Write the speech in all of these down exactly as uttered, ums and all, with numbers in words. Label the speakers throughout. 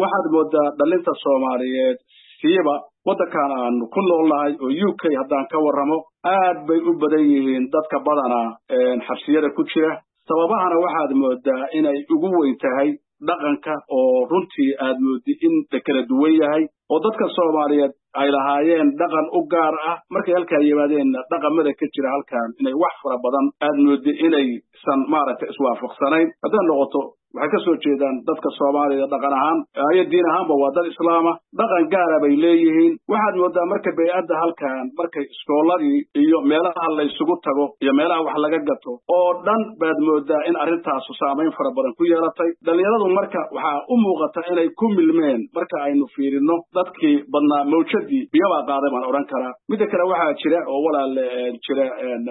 Speaker 1: waxaad moodaa dhalinta Soomaaliyeed siiba waddankan aan ku noolnahay oo U K haddaan ka warramo aad bay u badan yihiin dadka badana xabsiyada ku jira sababahana waxaad moodaa inay ugu weyn tahay dhaqanka oo runtii aad moodi in la kala duwan yahay oo dadka Soomaaliyeed ay lahaayeen dhaqan u gaar ah markay halka yimaadeen dhaqamada ka jira halkan inay wax fara badan aad moodi inay san maaragtay iswaafaqsanayn haddii noqoto waxay ka soo jeedaan dadka Soomaaliyeed dhaqan ahaan ay diin ahaanba waa dad islaam ah dhaqan gaar ah bay leeyihiin waxaad moodaa marka bay'adda halkan markay iskooladii iyo meelaha la isugu tago iyo meelaha wax laga gato oo dhan baad moodaa in arrintaas saameyn fara badan ku yeelatay dhalinyaradu marka waxa u muuqata inay ku milmeen marka aynu fiirino dadkii badnaa mawjadii biyaba qaaday baan oran karaa mid kale waxa jira oo walaal jira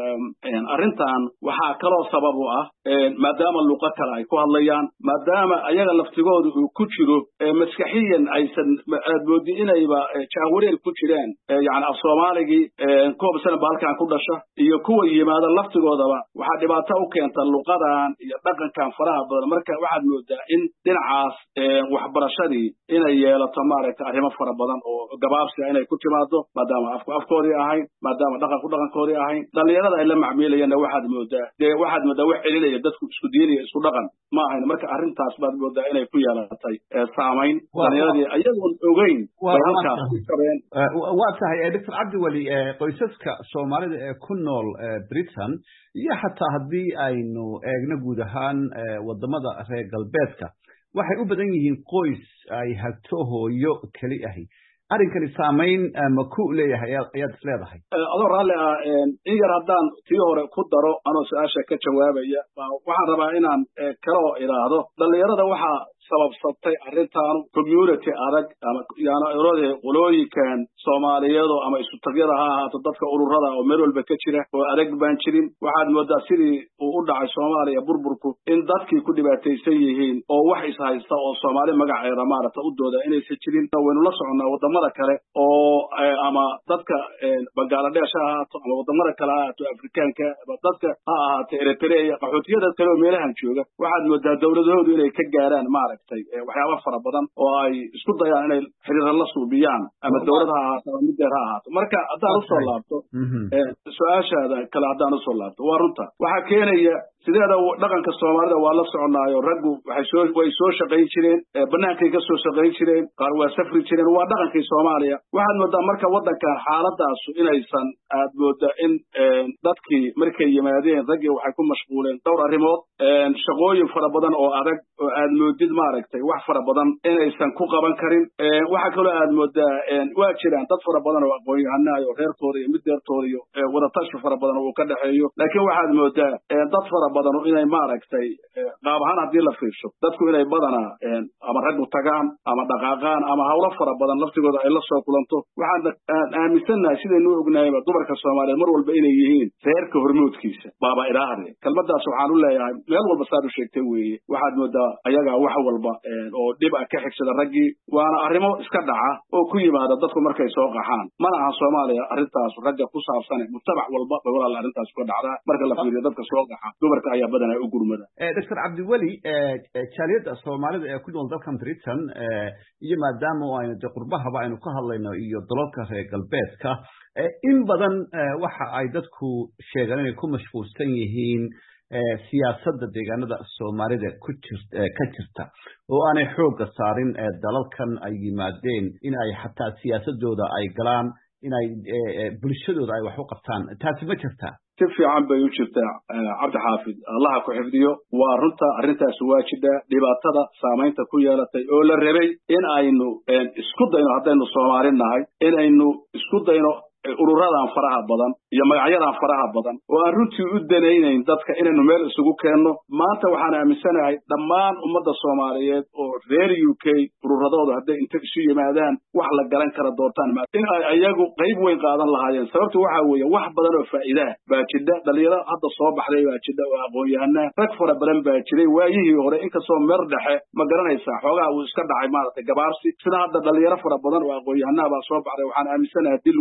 Speaker 1: arrintan waxa kaloo sabab u ah maadaama luqad kale ay ku hadlayaan maadaama ayaga laftigoodu uu ku jiro maskaxiyan aysan aadmoodi inayba jaawareer ku jiraan yani af Soomaaligi koob sano balkan ku dhasha iyo kuwa yimaada laftigoodaba waxa dhibaato u keenta luqadan iyo dhaqankan faraha badan marka waxaad moodaa in dhinacaas waxbarashadii inay yeelato maaragtay arrimo fara badan oo gabaabsi inay ku timaado maadaama afku afkoodii ahayn maadaama dhaqanku dhaqankoodii ahayn dhalinyarada ay la macmiilayaan waxaad moodaa dee waxaad moodaa wax celinaya dadku isku diinaya isku dhaqan ma ahayn marka arrintaas baad moodaa inay ku yeelatay saameyn dhalinyaradii ayagoon ogeyn bay halkaas ku qabeen
Speaker 2: waa tahay doctor Cabdiweli qoysaska Soomaalida ee ku nool Britain iyo xataa haddii aynu eegno guud ahaan wadamada reer galbeedka waxay u badan yihiin qoys ay hagto hooyo kali ahi arrinkani saameyn ma ku leeyahay ayaad isleedahay
Speaker 1: adoo raalli ah in yar haddaan tii hore ku daro anoo su-aasha ka jawaabaya waxaan rabaa inaan kaloo idhaahdo dhalinyarada waxaa sababsatay arrintan community adag ama yaana erode qolooyinkan Soomaaliyeed ama isu tagyada ha ahaato dadka ururada oo meel walba ka jira oo adag baan jirin waxaad moodaa sidii uu u dhacay Soomaaliya burburku in dadkii ku dhibaataysan yihiin oo wax is haysta oo Soomaali magaceeda maarata u dooda inaysan jirin waynu la soconaa wadamada kale oo ama dadka Bangladesh ha ahaato ama wadamada kale ha ahaato Afrikaanka ama dadka ha ahaato Eritrea qaxootiyada kale oo meelahan jooga waxaad moodaa dawladahoodu inay ka gaaraan waxyaabo fara badan oo ay isku dayaan inay xiriir la suubiyaan ama dawladda ama mideer ha ahaato marka haddaan u soo laabto su-aashaada kale haddaan u soo laabto waa runta waxaa keenaya sideeda dhaqanka Soomaalida waa la soconaayo raggu waxay soo way soo shaqayn jireen banaankay ka soo shaqayn jireen qaar waa safri jireen waa dhaqankii Soomaaliya waxaad moodaa marka waddankan xaaladaas inaysan aad moodaa in dadkii markay yimaadeen raggii waxay ku mashquuleen dhowr arrimood shaqooyin fara badan oo adag oo aad moodid maaragtay wax fara badan inaysan ku qaban karin waxa kale aad moodaa waa jiraan dad fara badan oo aqoon-yahanaayo reerkooda iyo mideertooda iyo wada tashi fara badan oo ka dhaxeeyo laakiin waxaad moodaa dad fara badan inay maaragtay qaab ahaan haddii la fiirsho dadku inay badana ama raggu tagaan ama dhaqaaqaan ama hawlo fara badan laftigooda ay la soo kulanto waxaan aaminsanahay sidaynu ognahayba dumarka Soomaaliyeed mar walba inay yihiin reerka hormoodkiisa baaba ilaahade kalmadaas waxaan u leeyahay meel walba saad u sheegtay weeye waxaad moodaa ayaga wax walba oo dhib ah ka xigsada raggii waana arrimo iska dhaca oo ku yimaada dadku markay soo qaxaan mana aha Soomaaliya arrintaas ragga ku saabsan mutabac walba walaal arrintaas ku dhacda marka la fiiriyo dadka soo qaxa dumarka ayaa badanaa u gurmada
Speaker 2: doctor Cabdiweli jaaliyada Soomaalida ee ku nool dalkan Britain iyo maadaama aynu qurbahaba aynu ka hadlayno iyo dalalka reer galbeedka in badan waxa ay dadku sheegaan inay ku mashquulsan yihiin siyaasadda deegaanada Soomaalida ku jirta ka jirta oo aanay xoogga saarin dalalkan ay yimaadeen in ay xataa siyaasadooda ay galaan in ay bulshadooda ay wax u qabtaan taasi ma jirtaa
Speaker 1: si fiican bay u jirtaa Cabdi Xaafid Allah ku xifdiyo waa runta arrintaas waajida dhibaatada saameynta ku yeelatay oo la rabay in aynu isku dayno haddaynu Soomaalinahay in aynu isku dayno ururadan faraha badan iyo magacyadan faraha badan oo aan runtii u danaynayn dadka inaynu meel isugu keenno maanta waxaan aaminsanahay dhammaan ummadda Soomaaliyeed oo reer U K ururadooda hadday inta isu yimaadaan wax la garan kara doortaan in ay ayagu qayb weyn qaadan lahaayeen sababtu waxa weeye wax badan oo faa'iido ah baa jidda dhalinyaro hadda soo baxday baa jidda oo aqoon-yahanaa rag fara badan baa jiray waayihii hore inkastoo meer dhexe ma garanaysaa xoogaa uu iska dhacay maaragtay gabaarsi sida hadda dhalinyaro fara badan oo aqoon-yahanaa baa soo baxday waxaan aaminsanahay haddii lagu buubaa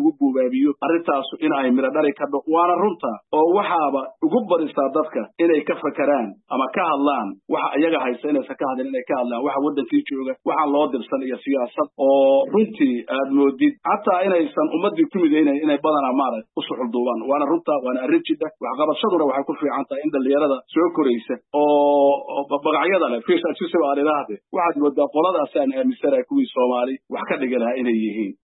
Speaker 1: tijabiyo arintaasu in ay mira dhali ka dho waana runta oo waxaaba ugu barisaa dadka inay ka fakaraan ama ka hadlaan waxa iyaga haysta inaysan ka hadlin inay ka hadlaan waxa wadankii jooga waxa loo dirsan iyo siyaasad oo runtii aad moodid hataa inaysan ummadii ku midaynayn inay badanaa maarag u suxulduubaan waana runta waana arrin jidda wax qabashaduna waxay ku fiican tahay in dhalinyarada soo koraysa oo bagacyada leh fiish ajisiba aad ilaahde waxaad moodaa qoladaas aan aaminsanahay kuwii Soomaali wax ka dhigi lahaa inay yihiin